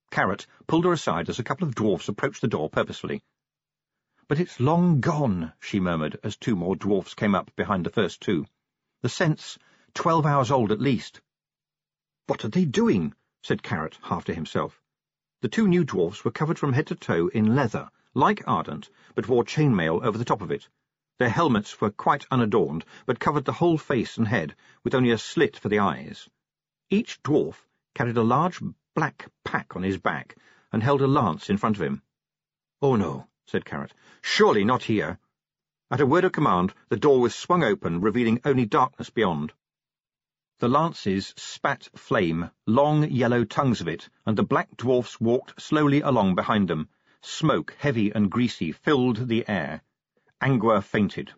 Carrot pulled her aside as a couple of dwarfs approached the door purposefully. "But it's long gone," she murmured, as 2 more dwarfs came up behind the first 2. "The scent's 12 hours old at least." "What are they doing?" said Carrot, half to himself. The 2 new dwarfs were covered from head to toe in leather, like Ardent, but wore chainmail over the top of it. Their helmets were quite unadorned, but covered the whole face and head, with only a slit for the eyes. Each dwarf carried a large black pack on his back, and held a lance in front of him. "Oh, no," said Carrot. "Surely not here." At a word of command, the door was swung open, revealing only darkness beyond. The lances spat flame, long yellow tongues of it, and the black dwarfs walked slowly along behind them. Smoke, heavy and greasy, filled the air. Angua fainted.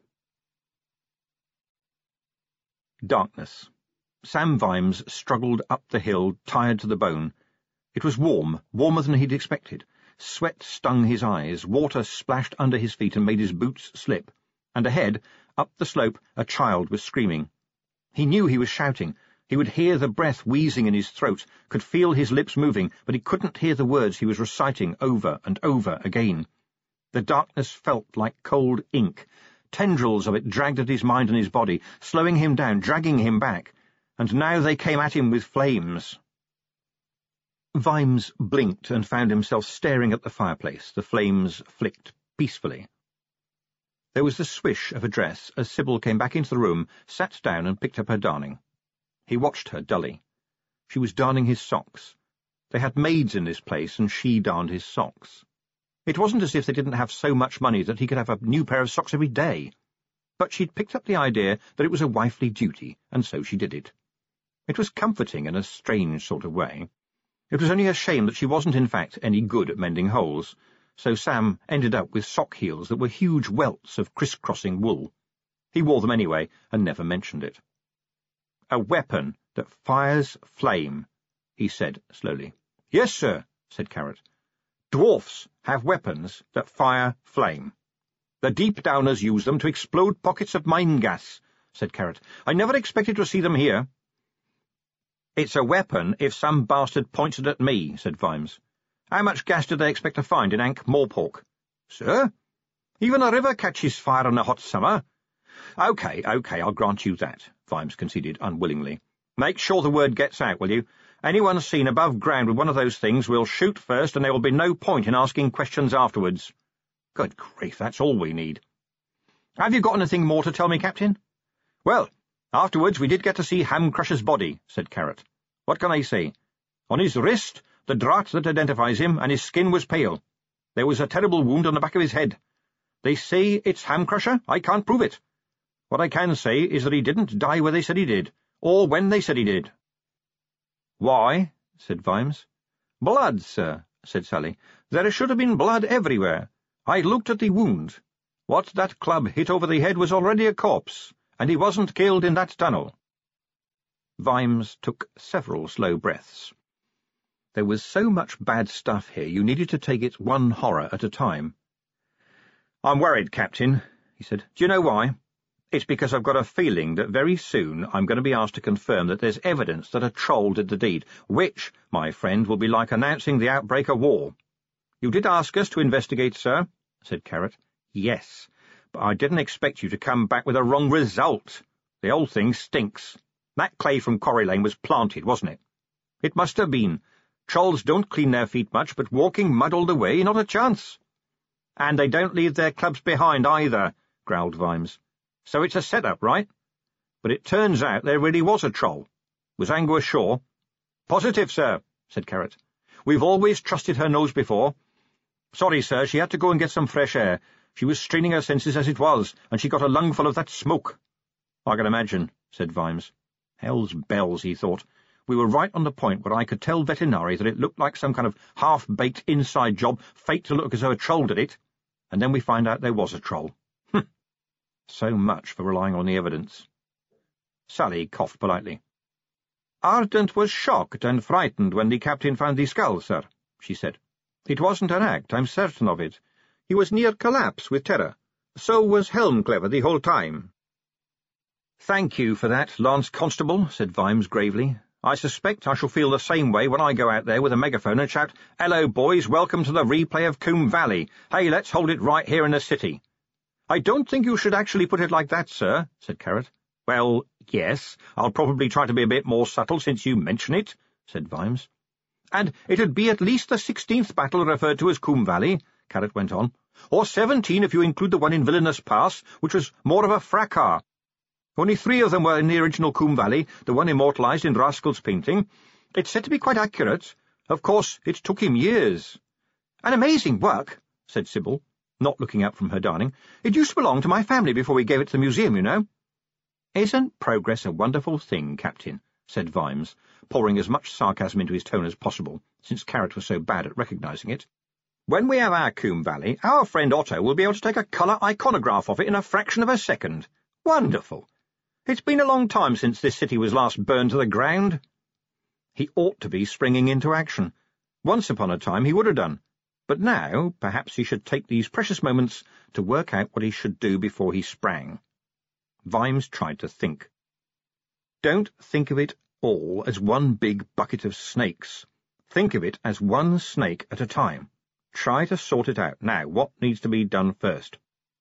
Darkness. Sam Vimes struggled up the hill, tired to the bone. It was warm, warmer than he'd expected. Sweat stung his eyes, water splashed under his feet and made his boots slip. And ahead, up the slope, a child was screaming. He knew he was shouting. He would hear the breath wheezing in his throat, could feel his lips moving, but he couldn't hear the words he was reciting over and over again. The darkness felt like cold ink. Tendrils of it dragged at his mind and his body, slowing him down, dragging him back. And now they came at him with flames. Vimes blinked and found himself staring at the fireplace. The flames flicked peacefully. There was the swish of a dress as Sybil came back into the room, sat down and picked up her darning. He watched her dully. She was darning his socks. They had maids in this place, and she darned his socks. It wasn't as if they didn't have so much money that he could have a new pair of socks every day. But she'd picked up the idea that it was a wifely duty, and so she did it. It was comforting in a strange sort of way. It was only a shame that she wasn't in fact any good at mending holes, so Sam ended up with sock heels that were huge welts of criss-crossing wool. He wore them anyway, and never mentioned it. "A weapon that fires flame," he said slowly. "Yes, sir," said Carrot. "Dwarfs have weapons that fire flame. The deep-downers use them to explode pockets of mine gas," said Carrot. "I never expected to see them here." "It's a weapon if some bastard points it at me," said Vimes. "How much gas did they expect to find in Ankh-Morpork?" "Sir? Even a river catches fire in a hot summer." Okay, I'll grant you that," Vimes conceded unwillingly. "Make sure the word gets out, will you? Anyone seen above ground with one of those things will shoot first, and there will be no point in asking questions afterwards." "Good grief, that's all we need." "Have you got anything more to tell me, Captain?" "Well, afterwards we did get to see Hamcrusher's body," said Carrot. "What can I say? On his wrist, the drat that identifies him, and his skin was pale. There was a terrible wound on the back of his head. They say it's Hamcrusher. I can't prove it. What I can say is that he didn't die where they said he did, or when they said he did." "Why?" said Vimes. "Blood, sir," said Sally. "There should have been blood everywhere. I looked at the wound. What that club hit over the head was already a corpse, and he wasn't killed in that tunnel." Vimes took several slow breaths. There was so much bad stuff here you needed to take it one horror at a time. "I'm worried, Captain," he said. "Do you know why? It's because I've got a feeling that very soon I'm going to be asked to confirm that there's evidence that a troll did the deed, which, my friend, will be like announcing the outbreak of war." "You did ask us to investigate, sir," said Carrot. "Yes, but I didn't expect you to come back with a wrong result. The whole thing stinks. That clay from Quarry Lane was planted, wasn't it?" "It must have been. Trolls don't clean their feet much, but walking mud all the way, not a chance." "And they don't leave their clubs behind either," growled Vimes. "So it's a set-up, right? But it turns out there really was a troll. Was Angua sure?" "Positive, sir," said Carrot. "We've always trusted her nose before. Sorry, sir, she had to go and get some fresh air. She was straining her senses as it was, and she got a lungful of that smoke." "I can imagine," said Vimes. Hell's bells, he thought. We were right on the point where I could tell Vetinari that it looked like some kind of half-baked inside job, faked to look as though a troll did it, and then we find out there was a troll. So much for relying on the evidence. Sally coughed politely. "Ardent was shocked and frightened when the captain found the skull, sir," she said. "It wasn't an act, I'm certain of it. He was near collapse with terror. So was Helmclever the whole time." "Thank you for that, Lance Constable," said Vimes gravely. I suspect I shall feel the same way when I go out there with a megaphone and shout, 'Hello, boys, welcome to the replay of Coombe Valley. Hey, let's hold it right here in the city.'" "I don't think you should actually put it like that, sir," said Carrot. "Well, yes, I'll probably try to be a bit more subtle since you mention it," said Vimes. "And it'd be at least the 16th battle referred to as Coombe Valley," Carrot went on, "or 17 if you include the one in Villainous Pass, which was more of a fracas. Only 3 of them were in the original Coombe Valley, the one immortalised in Rascal's painting. It's said to be quite accurate. Of course, it took him years." "An amazing work," said Sybil, not looking up from her darning. "It used to belong to my family before we gave it to the museum, you know." "Isn't progress a wonderful thing, Captain?" said Vimes, pouring as much sarcasm into his tone as possible, since Carrot was so bad at recognising it. "When we have our Coombe Valley, our friend Otto will be able to take a colour iconograph of it in a fraction of a second. Wonderful! It's been a long time since this city was last burned to the ground." He ought to be springing into action. Once upon a time he would have done, but now perhaps he should take these precious moments to work out what he should do before he sprang. Vimes tried to think. "Don't think of it all as one big bucket of snakes. Think of it as one snake at a time. Try to sort it out. Now, what needs to be done first?"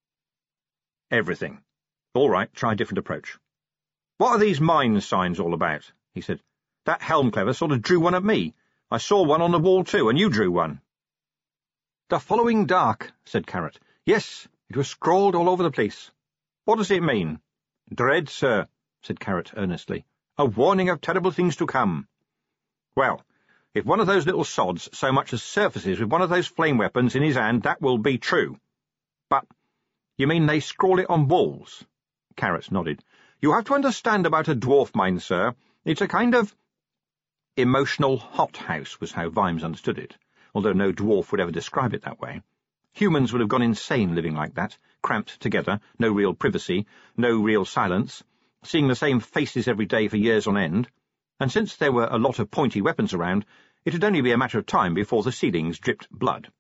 "Everything." "All right, try a different approach." "What are these mine signs all about?" he said. "That Helmclever sort of drew one at me. I saw one on the wall too, and you drew one." "The following dark," said Carrot. "Yes, it was scrawled all over the place." "What does it mean?" "Dread, sir," said Carrot earnestly. "A warning of terrible things to come." "Well, if one of those little sods so much as surfaces with one of those flame weapons in his hand, that will be true." "But you mean they scrawl it on walls?" Carrot nodded. "You have to understand about a dwarf mine, sir. It's a kind of—" Emotional hothouse was how Vimes understood it, although no dwarf would ever describe it that way. Humans would have gone insane living like that, cramped together, no real privacy, no real silence, seeing the same faces every day for years on end, and since there were a lot of pointy weapons around, it would only be a matter of time before the ceilings dripped blood.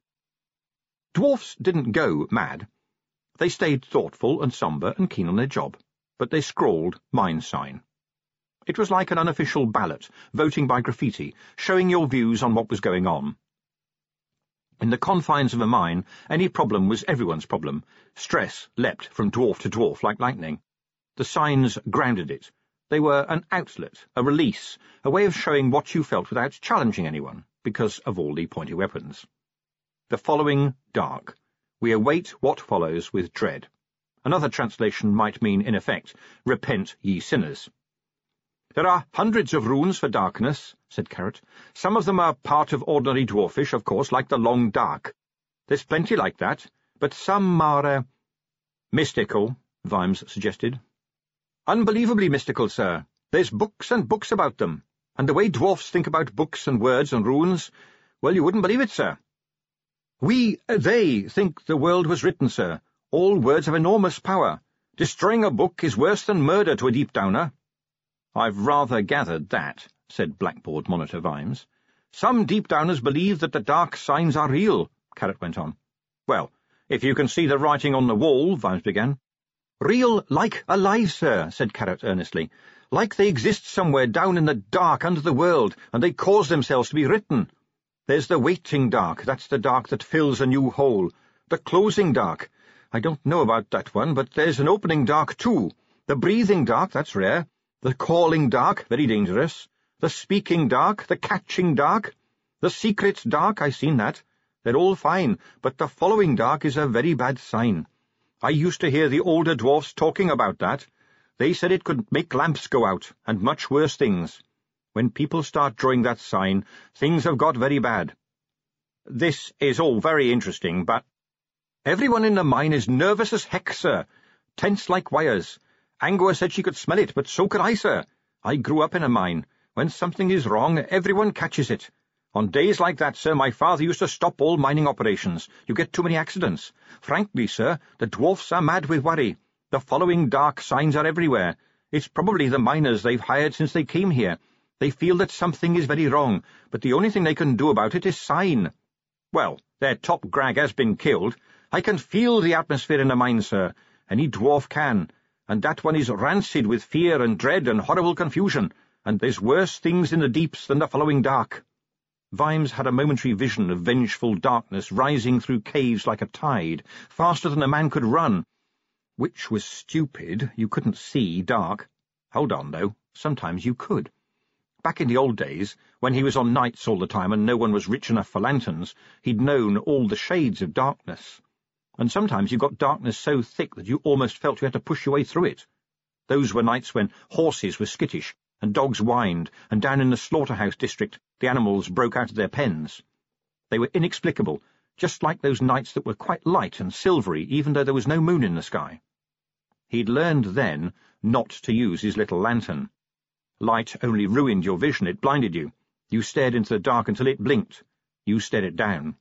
Dwarfs didn't go mad. They stayed thoughtful and sombre and keen on their job, but they scrawled mine sign. It was like an unofficial ballot, voting by graffiti, showing your views on what was going on. In the confines of a mine, any problem was everyone's problem. Stress leapt from dwarf to dwarf like lightning. The signs grounded it. They were an outlet, a release, a way of showing what you felt without challenging anyone, because of all the pointy weapons. The following dark. We await what follows with dread. Another translation might mean, in effect, repent, ye sinners. "There are hundreds of runes for darkness," said Carrot. "Some of them are part of ordinary dwarfish, of course, like the Long Dark. There's plenty like that, but some are, mystical," Vimes suggested. "Unbelievably mystical, sir. There's books and books about them, and the way dwarfs think about books and words and runes, well, you wouldn't believe it, sir. They think the world was written, sir. All words have enormous power. Destroying a book is worse than murder to a deep-downer." "I've rather gathered that," said Blackboard Monitor Vimes. "Some deep-downers believe that the dark signs are real," Carrot went on. "Well, if you can see the writing on the wall," Vimes began. "Real like alive, sir," said Carrot earnestly. "Like they exist somewhere down in the dark under the world, and they cause themselves to be written. There's the waiting dark, that's the dark that fills a new hole. The closing dark, I don't know about that one, but there's an opening dark too. The breathing dark, that's rare. The calling dark, very dangerous. The speaking dark, the catching dark. The secret dark, I've seen that. They're all fine, but the following dark is a very bad sign. I used to hear the older dwarfs talking about that. They said it could make lamps go out, and much worse things. When people start drawing that sign, things have got very bad. This is all very interesting, but everyone in the mine is nervous as heck, sir. Tense like wires. Angua said she could smell it, but so could I, sir. I grew up in a mine. When something is wrong, everyone catches it. On days like that, sir, my father used to stop all mining operations. You get too many accidents. Frankly, sir, the dwarfs are mad with worry. The following dark signs are everywhere. It's probably the miners they've hired since they came here. They feel that something is very wrong, but the only thing they can do about it is sign. Well, their top grag has been killed. I can feel the atmosphere in the mine, sir. Any dwarf can. And that one is rancid with fear and dread and horrible confusion. and there's worse things in the deeps than the following dark." Vimes had a momentary vision of vengeful darkness rising through caves like a tide, faster than a man could run. Which was stupid. You couldn't see dark. Hold on, though. Sometimes you could. Back in the old days, when he was on nights all the time and no one was rich enough for lanterns, he'd known all the shades of darkness. And sometimes you got darkness so thick that you almost felt you had to push your way through it. Those were nights when horses were skittish, and dogs whined, and down in the slaughterhouse district the animals broke out of their pens. They were inexplicable, just like those nights that were quite light and silvery, even though there was no moon in the sky. He'd learned then not to use his little lantern. Light only ruined your vision, it blinded you. You stared into the dark until it blinked. You stared it down.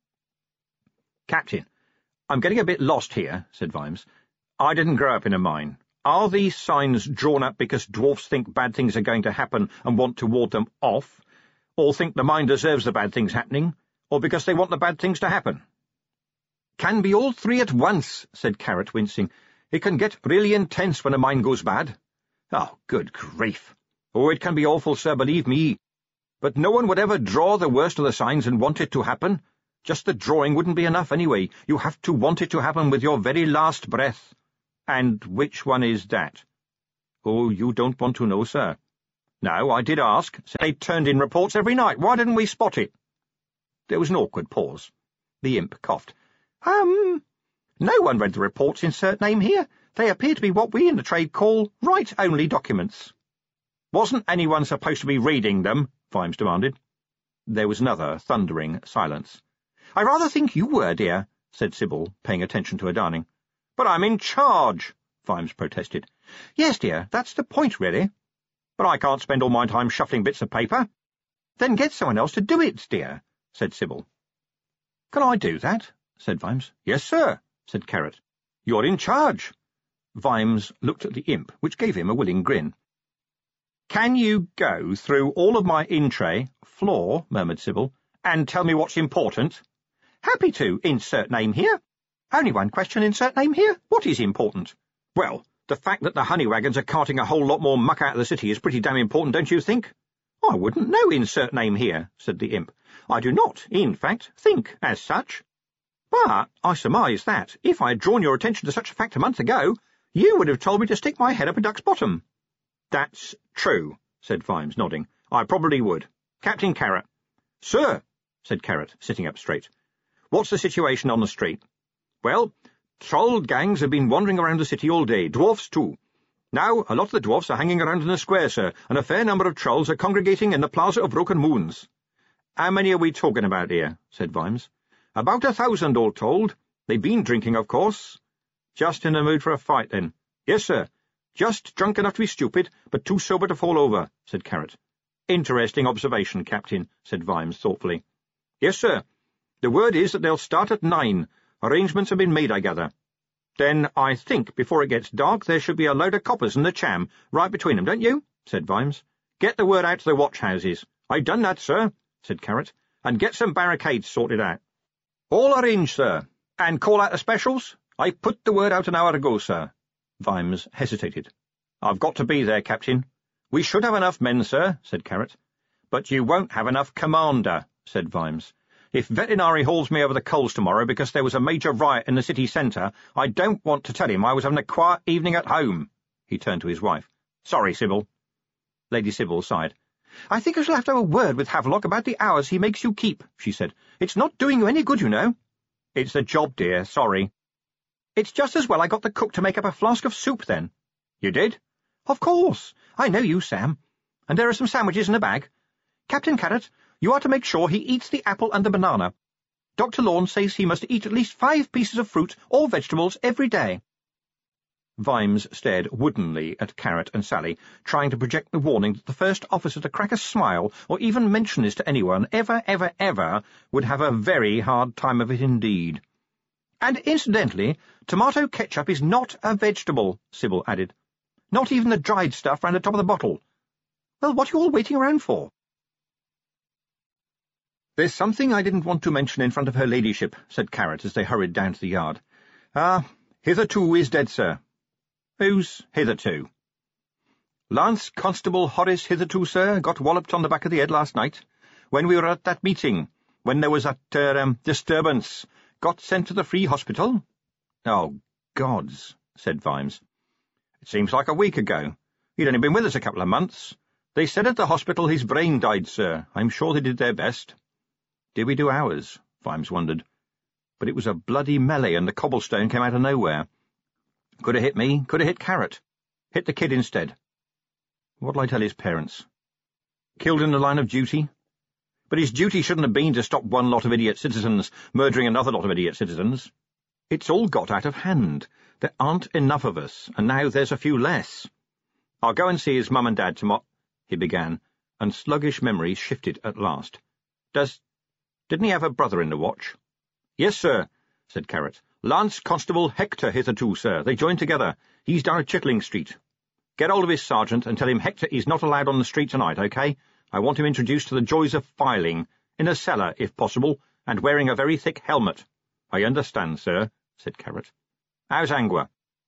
"Captain, I'm getting a bit lost here," said Vimes. "I didn't grow up in a mine. Are these signs drawn up because dwarfs think bad things are going to happen and want to ward them off, or think the mine deserves the bad things happening, or because they want the bad things to happen?" "Can be all three at once," said Carrot, wincing. "It can get really intense when a mine goes bad." "Oh, good grief. Oh, it can be awful, sir, believe me. But no one would ever draw the worst of the signs and want it to happen. Just the drawing wouldn't be enough anyway. You have to want it to happen with your very last breath." "And which one is that?" "Oh, you don't want to know, sir." "No, I did ask. They turned in reports every night. Why didn't we spot it?" There was an awkward pause. The imp coughed. No one read the reports, insert name here. They appear to be what we in the trade call write-only documents." "Wasn't anyone supposed to be reading them?" Vimes demanded. There was another thundering silence. "I rather think you were, dear," said Sybil, paying attention to her darning. "But I'm in charge," Vimes protested. "Yes, dear, that's the point, really." "But I can't spend all my time shuffling bits of paper." "Then get someone else to do it, dear," said Sybil. "Can I do that?" said Vimes. "Yes, sir," said Carrot. "You're in charge." Vimes looked at the imp, which gave him a willing grin. "Can you go through all of my floor, murmured Sybil, "and tell me what's important?" "Happy to, insert name here." "Only one question, insert name here. What is important?" "Well, the fact that the honey wagons are carting a whole lot more muck out of the city is pretty damn important, don't you think?" "I wouldn't know, insert name here," said the imp. "I do not, in fact, think as such. But I surmise that, if I had drawn your attention to such a fact a month ago, you would have told me to stick my head up a duck's bottom." "That's true," said Vimes, nodding. "I probably would. Captain Carrot." "Sir," said Carrot, sitting up straight. "What's the situation on the street?" "Well, troll gangs have been wandering around the city all day, dwarfs too. Now, a lot of the dwarfs are hanging around in the square, sir, and a fair number of trolls are congregating in the Plaza of Broken Moons." "How many are we talking about here?" said Vimes. "About 1,000, all told. They've been drinking, of course." "Just in the mood for a fight, then?" "Yes, sir. Just drunk enough to be stupid, but too sober to fall over," said Carrot. "Interesting observation, Captain," said Vimes thoughtfully. "Yes, sir. The word is that they'll start at 9. Arrangements have been made, I gather." "Then I think before it gets dark there should be a load of coppers and the cham right between them, don't you?" said Vimes. "Get the word out to the watch-houses." "I've done that, sir," said Carrot. "And get some barricades sorted out." "All arranged, sir. And call out the specials?" "I put the word out an hour ago, sir." Vimes hesitated. "I've got to be there, Captain." "We should have enough men, sir," said Carrot. "But you won't have enough commander," said Vimes. "If Veterinary hauls me over the coals tomorrow because there was a major riot in the city centre, I don't want to tell him I was having a quiet evening at home." He turned to his wife. "Sorry, Sybil." Lady Sybil sighed. "I think I shall have to have a word with Havelock about the hours he makes you keep," she said. "It's not doing you any good, you know." "It's the job, dear. Sorry." "It's just as well I got the cook to make up a flask of soup, then." "You did?" "Of course. I know you, Sam. And there are some sandwiches in a bag. Captain Carrot, you are to make sure he eats the apple and the banana. Dr. Lawn says he must eat at least 5 pieces of fruit or vegetables every day." Vimes stared woodenly at Carrot and Sally, trying to project the warning that the first officer to crack a smile or even mention this to anyone ever would have a very hard time of it indeed. "And incidentally, tomato ketchup is not a vegetable," Sybil added. "Not even the dried stuff round the top of the bottle. Well, what are you all waiting around for?" "There's something I didn't want to mention in front of her ladyship," said Carrot as they hurried down to the yard. "Hitherto is dead, sir." "Who's hitherto?" Lance Constable Horace hitherto, sir, got walloped on the back of the head last night, when we were at that meeting, when there was that, disturbance. Got sent to the Free Hospital." "Oh, gods," said Vimes. "It seems like a week ago. He'd only been with us a couple of months. They said at the hospital his brain died, sir. I'm sure they did their best." "Did we do ours?" Vimes wondered. But it was a bloody melee, and the cobblestone came out of nowhere. Could have hit me, could have hit Carrot. Hit the kid instead. What'll I tell his parents? Killed in the line of duty? But his duty shouldn't have been to stop one lot of idiot citizens murdering another lot of idiot citizens. It's all got out of hand. There aren't enough of us, and now there's a few less. I'll go and see his mum and dad tomorrow, he began, and sluggish memories shifted at last. Didn't he have a brother in the watch? "Yes, sir," said Carrot. "Lance Constable Hector hitherto, sir. They joined together. He's down at Chittling Street. Get hold of his sergeant and tell him Hector is not allowed on the street tonight, OK? I want him introduced to the joys of filing, in a cellar, if possible, and wearing a very thick helmet." "I understand, sir," said Carrot. "How's Angua?"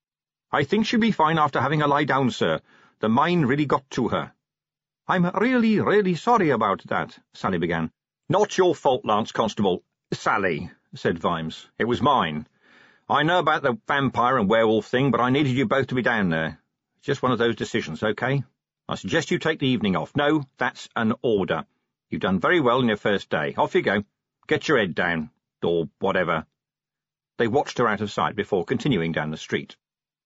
"I think she'll be fine after having a lie down, sir. The mine really got to her." "I'm really sorry about that," Sally began. "Not your fault, Lance Constable." "Sally," said Vimes. "It was mine. I know about the vampire and werewolf thing, but I needed you both to be down there. It's just one of those decisions, OK? I suggest you take the evening off. No, that's an order. You've done very well in your first day. Off you go. Get your head down, or whatever." They watched her out of sight before continuing down the street.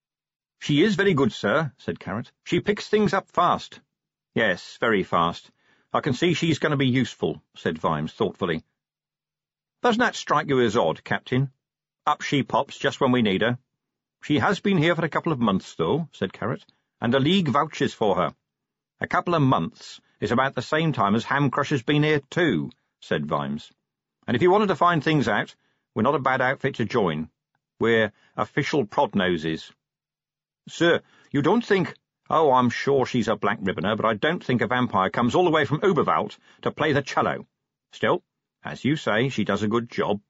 "She is very good, sir," said Carrot. "She picks things up fast." "Yes, very fast. I can see she's going to be useful," said Vimes thoughtfully. "Doesn't that strike you as odd, Captain? Up she pops just when we need her." "She has been here for a couple of months, though," said Carrot, "and the League vouches for her." "A couple of months is about the same time as Ham Crusher's been here, too," said Vimes. "And if you wanted to find things out, we're not a bad outfit to join. We're official prod-noses." "Sir, you don't think—" "Oh, I'm sure she's a black ribboner, but I don't think a vampire comes all the way from Uberwald to play the cello. Still, as you say, she does a good job."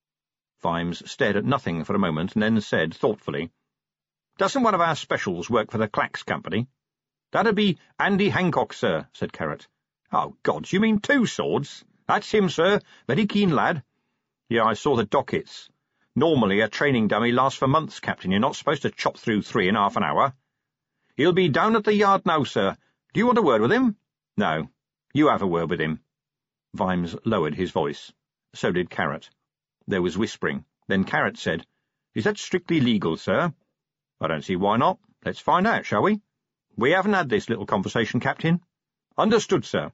Vimes stared at nothing for a moment and then said thoughtfully, "Doesn't one of our specials work for the Clacks Company?" "That'd be Andy Hancock, sir," said Carrot. "Oh, gods, you mean 2 swords? That's him, sir. Very keen lad." "Yeah, I saw the dockets. Normally a training dummy lasts for months, Captain. You're not supposed to chop through 3 in half an hour." "He'll be down at the yard now, sir. Do you want a word with him?" "No. You have a word with him." Vimes lowered his voice. So did Carrot. There was whispering. Then Carrot said, "Is that strictly legal, sir?" "I don't see why not. Let's find out, shall we?" "We haven't had this little conversation, Captain." "Understood, sir."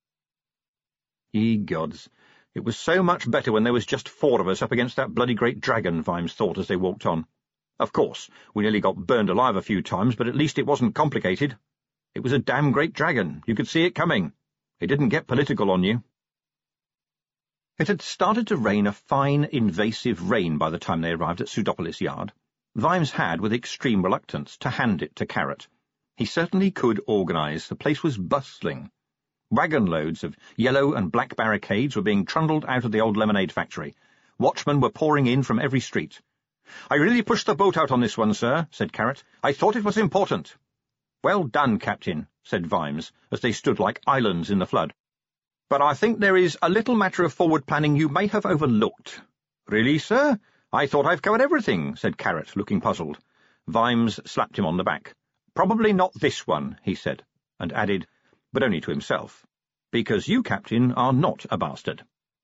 Ye gods, it was so much better when there was just 4 of us up against that bloody great dragon, Vimes thought as they walked on. Of course, we nearly got burned alive a few times, but at least it wasn't complicated. It was a damn great dragon. You could see it coming. It didn't get political on you. It had started to rain a fine, invasive rain by the time they arrived at Pseudopolis Yard. Vimes had, with extreme reluctance, to hand it to Carrot. He certainly could organise. The place was bustling. Wagon-loads of yellow and black barricades were being trundled out of the old lemonade factory. Watchmen were pouring in from every street. "I really pushed the boat out on this one, sir," said Carrot. "I thought it was important." "Well done, Captain," said Vimes, as they stood like islands in the flood. "But I think there is a little matter of forward planning you may have overlooked." "Really, sir? I thought I've covered everything," said Carrot, looking puzzled. Vimes slapped him on the back. "Probably not this one," he said, and added, but only to himself, "because you, Captain, are not a bastard."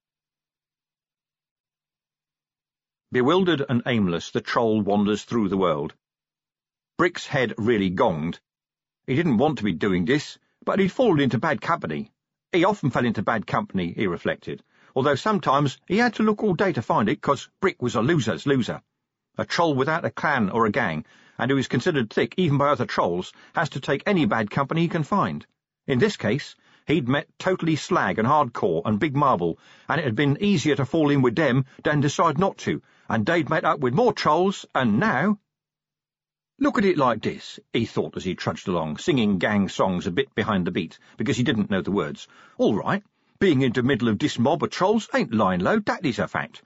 Bewildered and aimless, the Troll wanders through the world. Brick's head really gonged. He didn't want to be doing this, but he'd fallen into bad company. He often fell into bad company, he reflected, although sometimes he had to look all day to find it, 'cause Brick was a loser's loser. A troll without a clan or a gang, and who is considered thick even by other trolls, has to take any bad company he can find. In this case, he'd met Totally Slag and Hardcore and Big Marble, and it had been easier to fall in with them than decide not to, and they'd met up with more trolls, and now— "Look at it like this," he thought as he trudged along, singing gang songs a bit behind the beat, because he didn't know the words. "All right, being in the middle of this mob of trolls ain't lying low, that is a fact.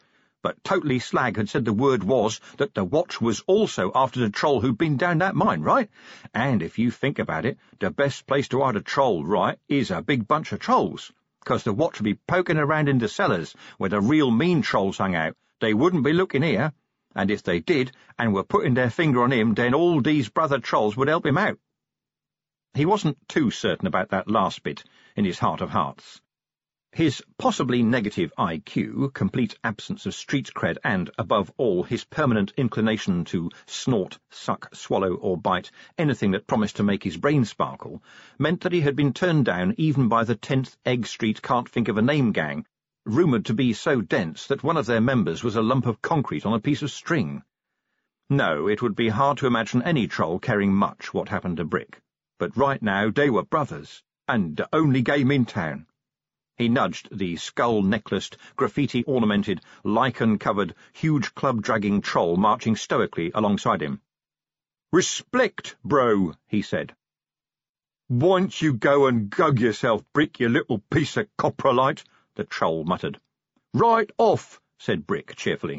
but Totally Slag had said the word was that the watch was also after the troll who'd been down that mine, right? And if you think about it, the best place to hide a troll, right, is a big bunch of trolls, 'cause the watch would be poking around in the cellars where the real mean trolls hung out. They wouldn't be looking here, and if they did and were putting their finger on him, then all these brother trolls would help him out. He wasn't too certain about that last bit in his heart of hearts. His possibly negative IQ, complete absence of street cred, and, above all, his permanent inclination to snort, suck, swallow, or bite anything that promised to make his brain sparkle, meant that he had been turned down even by the 10th Egg Street Can't-Think-of-a-Name gang, rumoured to be so dense that one of their members was a lump of concrete on a piece of string. No, it would be hard to imagine any troll caring much what happened to Brick. But right now they were brothers, and the only game in town. He nudged the skull-necklaced, graffiti-ornamented, lichen-covered, huge club-dragging troll marching stoically alongside him. "Respect, bro," he said. "Why don't you go and gug yourself, Brick, you little piece of coprolite," the troll muttered. "Right off," said Brick cheerfully.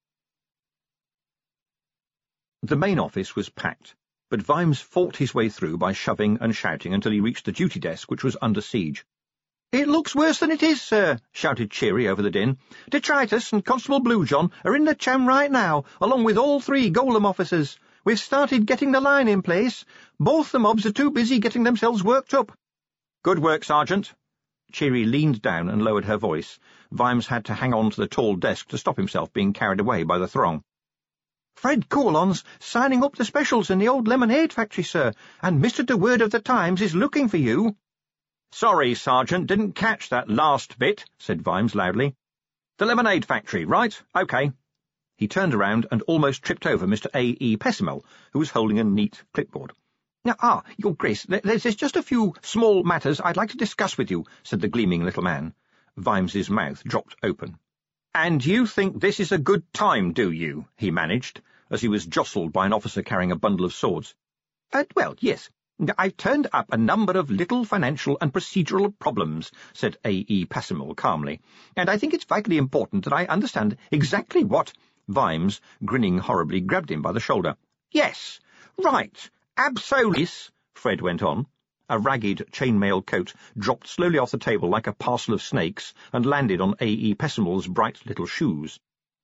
The main office was packed, but Vimes fought his way through by shoving and shouting until he reached the duty desk, which was under siege. "It looks worse than it is, sir," shouted Cheery over the din. "Detritus and Constable Bluejohn are in the cham right now, along with all 3 Golem officers. We've started getting the line in place. Both the mobs are too busy getting themselves worked up." "Good work, Sergeant." Cheery leaned down and lowered her voice. Vimes had to hang on to the tall desk to stop himself being carried away by the throng. "Fred Corlon's signing up the specials in the old lemonade factory, sir, and Mr. De Word of the Times is looking for you." "Sorry, Sergeant, didn't catch that last bit," said Vimes loudly. "The lemonade factory, right? OK." He turned around and almost tripped over Mr. A.E. Pessimel, who was holding a neat clipboard. Your Grace, there's just a few small matters I'd like to discuss with you," said the gleaming little man. Vimes's mouth dropped open. "And you think this is a good time, do you?" he managed, as he was jostled by an officer carrying a bundle of swords. "Well, yes. I've turned up a number of little financial and procedural problems," said A.E. Pessimel calmly, "and I think it's vitally important that I understand exactly what—" Vimes, grinning horribly, grabbed him by the shoulder. "Yes, right, absolutely," Fred went on. A ragged chainmail coat dropped slowly off the table like a parcel of snakes and landed on A.E. Pessimel's bright little shoes.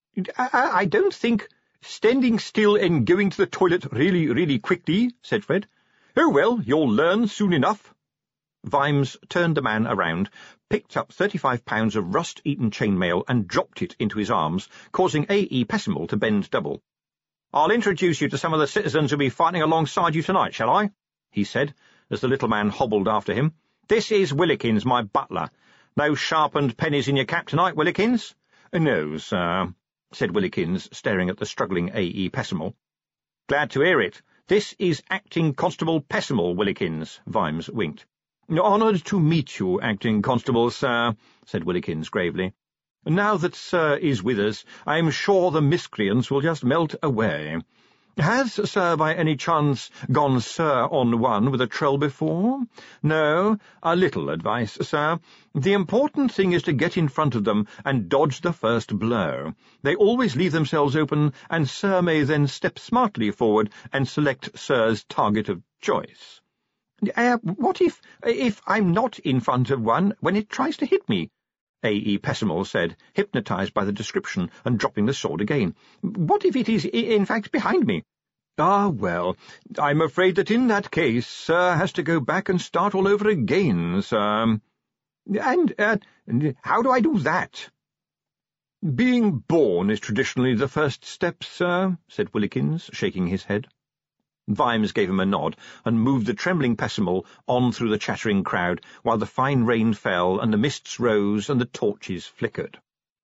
I don't think— "Standing still and going to the toilet really, really quickly," said Fred. "Oh, well, you'll learn soon enough." Vimes turned the man around, picked up 35 pounds of rust-eaten chainmail and dropped it into his arms, causing A.E. Pessimel to bend double. "I'll introduce you to some of the citizens who'll be fighting alongside you tonight, shall I?" he said, as the little man hobbled after him. "This is Willikins, my butler. No sharpened pennies in your cap tonight, Willikins?" "No, sir," said Willikins, staring at the struggling A.E. Pessimel. "Glad to hear it. This is Acting Constable Pessimel, Willikins," Vimes winked. "Honoured to meet you, Acting Constable, sir," said Willikins gravely. "Now that Sir is with us, I'm sure the miscreants will just melt away. Has Sir by any chance gone Sir on one with a troll before? No? A little advice, sir. The important thing is to get in front of them and dodge the first blow. They always leave themselves open, and Sir may then step smartly forward and select Sir's target of choice." "What if I'm not in front of one when it tries to hit me?" A.E. Pessimel said, hypnotized by the description and dropping the sword again. "What if it is, in fact, behind me?" "Ah, well, I'm afraid that in that case, Sir has to go back and start all over again, sir." And how do I do that?" "Being born is traditionally the first step, sir," said Willikins, shaking his head. Vimes gave him a nod and moved the trembling Pessimel on through the chattering crowd, while the fine rain fell and the mists rose and the torches flickered.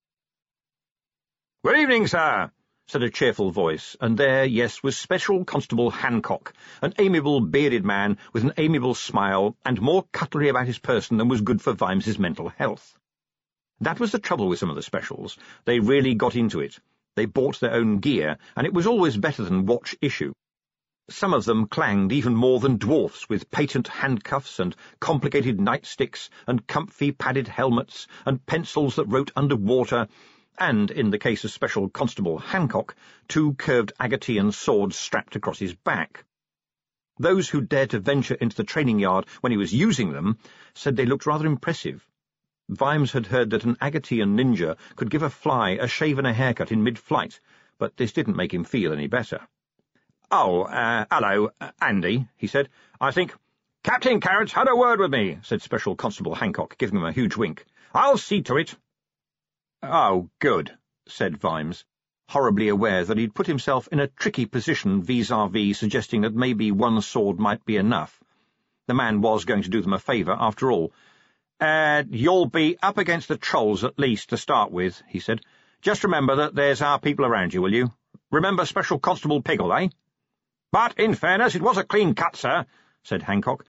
"Good evening, sir," said a cheerful voice, and there, yes, was Special Constable Hancock, an amiable, bearded man with an amiable smile and more cutlery about his person than was good for Vimes's mental health. That was the trouble with some of the specials. They really got into it. They bought their own gear, and it was always better than watch issue. Some of them clanged even more than dwarfs, with patent handcuffs and complicated nightsticks and comfy padded helmets and pencils that wrote underwater, and, in the case of Special Constable Hancock, 2 curved Agatean swords strapped across his back. Those who dared to venture into the training yard when he was using them said they looked rather impressive. Vimes had heard that an Agatean ninja could give a fly a shave and a haircut in mid-flight, but this didn't make him feel any better. "Oh, hello, Andy," he said. "I think—" "Captain Carrott's had a word with me," said Special Constable Hancock, giving him a huge wink. "I'll see to it." "Oh, good," said Vimes, horribly aware that he'd put himself in a tricky position vis-à-vis suggesting that maybe 1 sword might be enough. The man was going to do them a favour, after all. "You'll be up against the trolls at least to start with," he said. "Just remember that there's our people around you, will you? Remember Special Constable Piggle, eh?" "But, in fairness, it was a clean cut, sir," said Hancock.